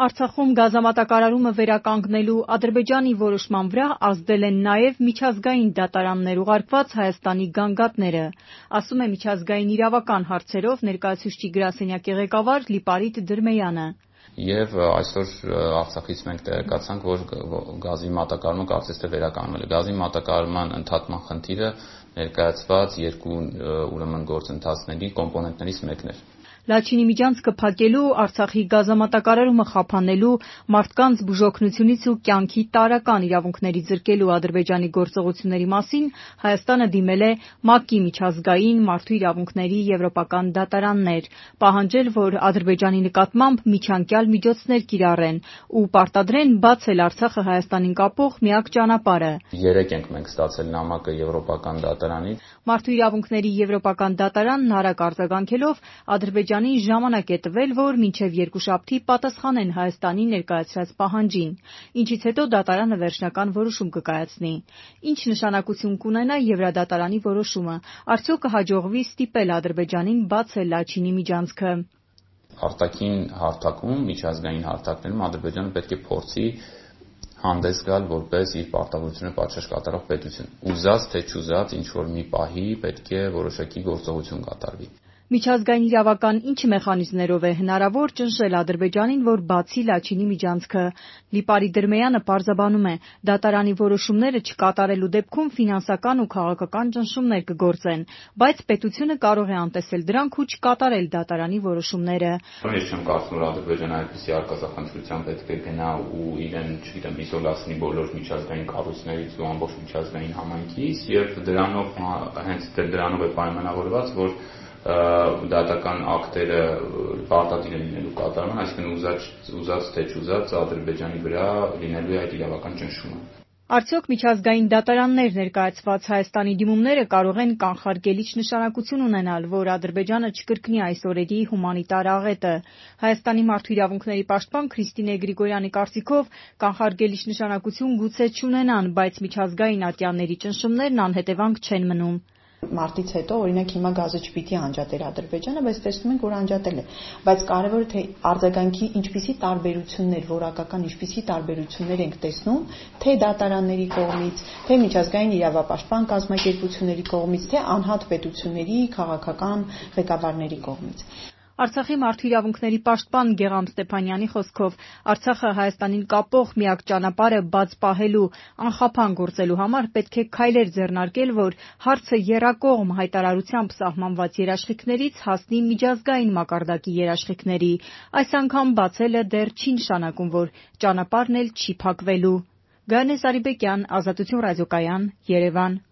Արցախում գազամատակարարումը վերականգնելու Ադրբեջանի որոշման վրա ազդել են նաև միջազգային դատարաններ ուղարկված Հայաստանի գանգատները, ասում է միջազգային իրավական հարցերով ներկայացուցչի գրասենյակի ղեկավար Լիպարիտ Դրմեյանը։ Եվ այսօր Արցախից մենք տեղեկացանք, որ գազի մատակարարումը կարծես թե վերականգնել է։ Գազի մատակարարման ընդհատման խնդիրը ներկայացված երկու գործընթացների կոմպոնենտներից մեկն էր։ Լաչինի միջանցքը փակելու, Արցախի գազամատակարարումը խափանելու, մարդկանց բուժօգնությունից ու կյանքի տարրական իրավունքների զրկելու Ադրբեջանի գործողությունների մասին Հայաստանը դիմել է ՄԱԿ-ի միջազգային մարդու իրավունքների եվրոպական դատարաններ, պահանջել, որ Ադրբեջանի նկատմամբ միջանկյալ միջոցներ կիրառեն ու պարտադրեն բացել Արցախը Հայաստանին կապող միակ ճանապարհը։ Երեկ ենք մենք ստացել նամակը եվրոպական դատարանից։ Մարդու իրավունքների եվրոպական դատարանն արագ արձագանքելով Ադրբեջանին ժամանակ է տվել, որ մինչև երկուշաբթի պատասխանեն Հայաստանի ներկայացրած պահանջին, ինչից հետո դատարանը վերջնական որոշում կկայացնի։ Ինչ նշանակություն կունենա Եվրադատարանի որոշումը, արդյոք կհաջողվի ստիպել Ադրբեջանին բացել Լաչինի միջանցքը։ Արտաքին հարթակում, միջազգային հարթակներում Ադրբեջանը պետք է փորձի հանդես գալ որպես իր պարտավորությունը պատշաճ կատարող պետություն։ Ուզած թե չուզած ինչ-որ մի պահի պետք է որոշակի գործողություն կատարվի։ Միջազգային իրավական ինչ մեխանիզմներով է հնարավոր ճնշել Ադրբեջանին, որ բացի Լաչինի միջանցքը։ Լիպարիտ Դրմեյանը պարզաբանում է, դատարանի որոշումները չկատարելու դեպքում ֆինանսական ու քաղաքական ճնշումներ կգործեն, բայց պետությունը կարող է անտեսել դրանք ու չկատարել դատարանի որոշումները։ Ես չեմ կարծում, որ Ադրբեջանը այդպիսի արկածախնդրությամբ պետք է գնա ու իրեն, իսոլացնի բոլոր միջազգային կառույցներից ու ամբողջ միջազգային համայնքից, եւ դրանով հենց դրանով է պայմանավորված, որ դատական ակտերը պարտադիր են լինելու կատարման, այսինքն ուզած թե չուզած Ադրբեջանի վրա լինելու է այդ իրավական ճնշումը։ Արդյոք միջազգային դատարաններ ներկայացված Հայաստանի դիմումները կարող են կանխարգելիչ նշանակություն ունենալ, որ Ադրբեջանը չկրկնի այս օրերի հումանիտար աղետը։ Հայաստանի մարդու իրավունքների պաշտպան Քրիստինե Գրիգորյանի կարծիքով կանխարգելիչ նշանակություն գուցե չունենան, բայց միջազգային ատյանների ճնշումներն անհետևանք չեն մնում։ Մարտից հետո օրինակ հիմա գազը չպիտի անջատեր Ադրբեջանը, բայց տեսնում ենք, որ անջատել է։ Բայց կարևորը թե արձագանքի ինչպիսի տարբերություններ, որակական ինչպիսի տարբերություններ ենք տեսնում, թե դատարանների կողմից, թե միջազգային իրավապաշտպան կազմակերպությունների կողմից, թե անհատ պետությունների քաղաքական ղեկավարների կողմից։ Արցախի մարդու իրավունքների պաշտպան Գեղամ Ստեփանյանի խոսքով Արցախը Հայաստանին կապող միակ ճանապարհը բաց պահելու, անխափան գործելու համար պետք է քայլեր ձեռնարկել, որ հարցը եռակողմ հայտարարությամբ սահմանված երաշխիքներից հասնի միջազգային մակարդակի երաշխիքների։ Այս անգամ բացելը դեռ չի նշանակում, որ ճանապարհն էլ չի փակվելու։ Գայանե Սարիբեկյան, Ազատություն ռադիոկայան, Երևան։